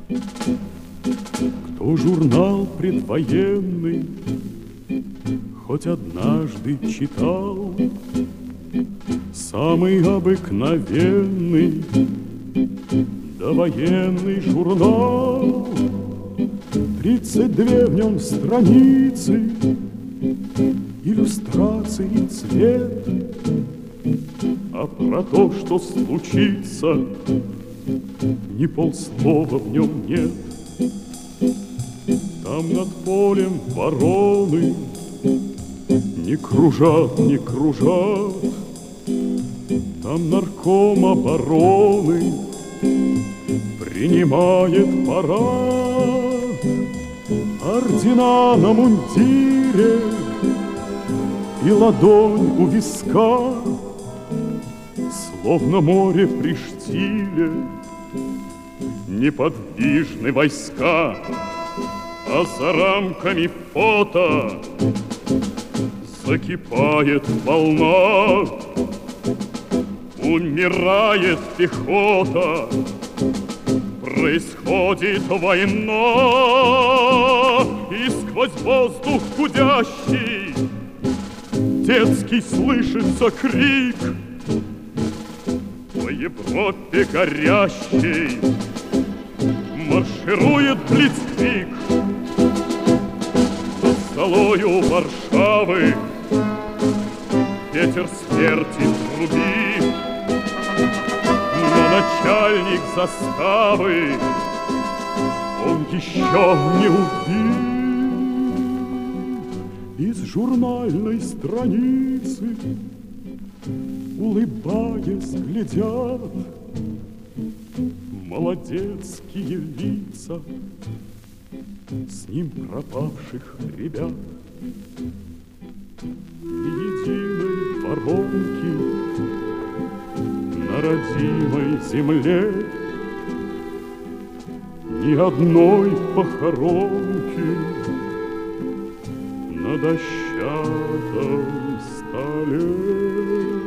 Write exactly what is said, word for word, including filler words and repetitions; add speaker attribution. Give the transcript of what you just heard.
Speaker 1: Кто журнал предвоенный хоть однажды читал, самый обыкновенный довоенный журнал, тридцать две в нем страницы, иллюстрации цвет, а про то, что случится, ни полслова в нем нет. Там над полем вороны не кружат, не кружат, там нарком обороны принимает парад. Ордена на мундире и ладонь у виска, словно море при штиле, неподвижны войска. А за рамками фото закипает волна, умирает пехота, происходит война. И сквозь воздух гудящий детский слышится крик: по Европе горящей марширует блицкриг. За золою Варшавы ветер смерти трубит, но начальник заставы, он еще не убит. Из журнальной страницы, улыбаясь, глядят молодецкие лица с ним пропавших ребят. Ни единой воронки на родимой земле, ни одной похоронки на дощатом столе.